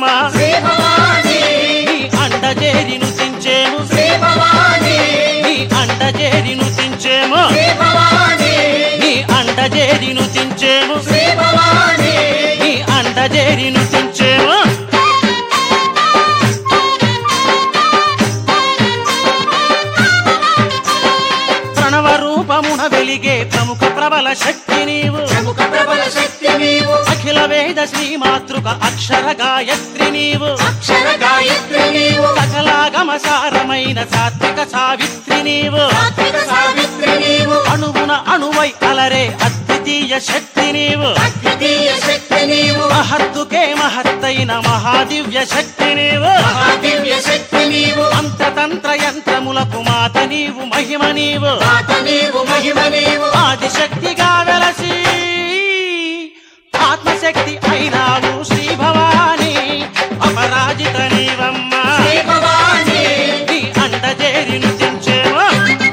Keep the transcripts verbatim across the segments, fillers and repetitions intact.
నీవమ్మ నీ అండజేరి నుతించేము నీ అండజేరి నుతించేము నీ అండజేరి నుతించేము నీ అండజేరి నుతించేము ప్రణవ రూపమున వెలిగే ప్రముఖ ప్రబల శక్తి నీవు అఖిల వేద శ్రీ మాతృక అక్షర గాయత్రి నీవు సకలాగమ సారమైన సాత్విక సావిత్రి నీవు అణువున అణువై అలరే అద్వితీయ శక్తి నీవు మహత్తుకే మహత్తైన మహాదివ్య శక్తి నీవు అంతతంత్ర యంత్రములకు మాత నీవు మహిమ నీవు ఆదిశక్తిగా వెలసి ఆత్మశక్తి అయినావు శ్రీ భవాని అపరాజిత నీవమ్మ నీ అండజేరి నుతించేము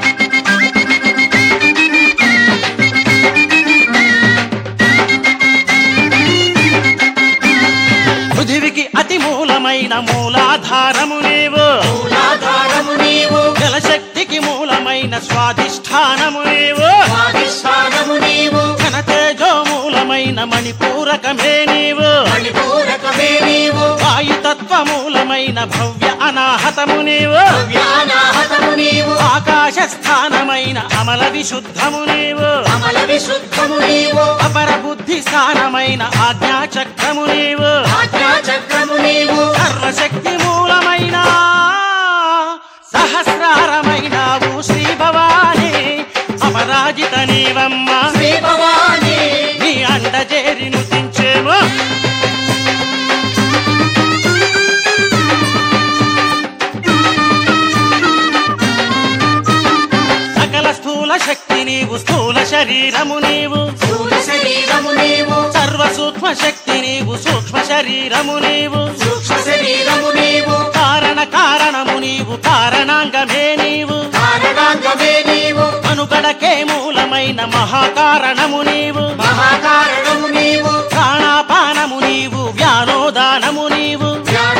పృథివికి అతి మూలమైన మూలాధారము నీవు జలశక్తికి మూలమైన స్వాధిష్ఠానము నీవు ఘనతేజో మూలమైన మణిపూరకమే నీవు వాయుతత్వ మూలమైన భవ్య అనాహతము నీవు ఆకాశ స్థానమైన అమల విశుద్ధము నీవు అపర బుద్ధి స్థానమైన ఆజ్ఞాచక్రము నీవు సర్వశక్తి మూలమైన సహస్రారమైనావు శ్రీ భవాని అపరాజిత నీవమ్మ నీ అండజేరి నుతించేము సకల స్థూల శక్తి నీవు స్థూల శరీరము నీవు సర్వ సూక్ష్మ శక్తి నీవు సూక్ష్మ శరీరము నీవు కారణ కారణము నీవు కారణాంగమే నీవు మనుగడకే మూలమైన మహాకారణము నీవు ప్రాణాపానము నీవు వ్యానోదానము నీవు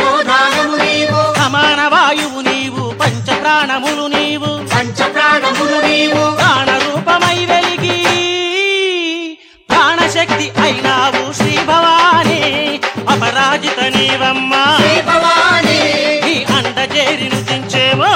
సమాన వాయువు నీవు పంచ ప్రాణములు నీవు ప్రాణ రూపమై వెలిగి ప్రాణశక్తి అయినావు శ్రీ భవాని అపరాజిత నీవమ్మ నీ అండజేరి నుతించేము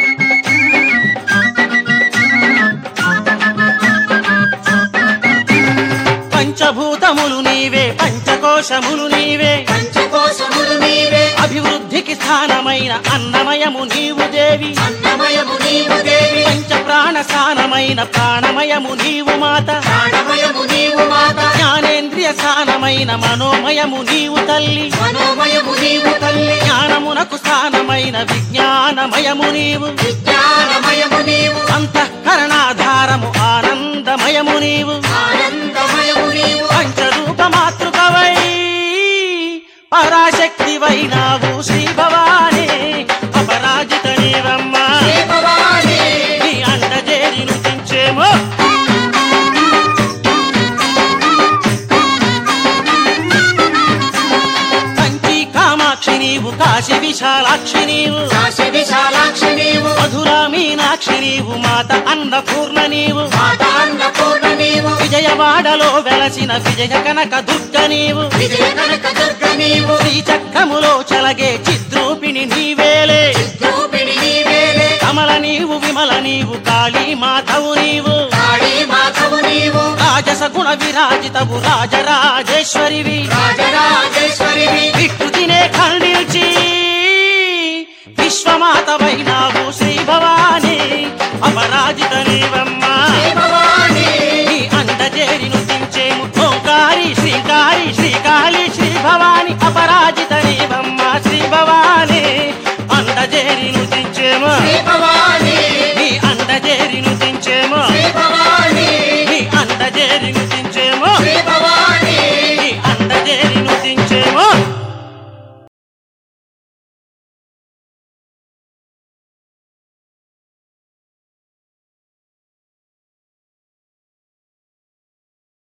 పంచభూతములు నీవే పంచకోశములు నీవే అభివృద్ధికి స్థానమైన అన్నమయము నీవు దేవి పంచ ప్రాణ స్థానమైన ప్రాణమయము నీవు మాత జ్ఞానేంద్రియ స్థానమైన మనోమయము నీవు తల్లి జ్ఞానమునకు స్థానమైన విజ్ఞానమయము నీవు అంతఃకరణాధారము ఆనందమయము నీవు పంచరూప మాతృకవై పరాశక్తి వైనావు శ్రీ భవాని అపరాజిత నీవమ్మ నీ అండజేరి నుతించేము కంచి కామాక్షి నీవు కాశీ విశాలాక్షి నీవు మధురా మీనాక్షి నీవు మాత అన్నపూర్ణ నీవు విజయవాడలో వెలసిన విజయ కనక దుర్గ నీవు శ్రీచక్రములో చలగే చిద్రూపిణి నీవేలే కమల నీవు విమల నీవు కాళీ మాధవు నీవు రాజస గుణ విరాజితవు రాజరాజేశ్వరివి వికృతినే ఖండించి విశ్వమాతవైనావు శ్రీ భవాని అపరాజిత నీవమ్మ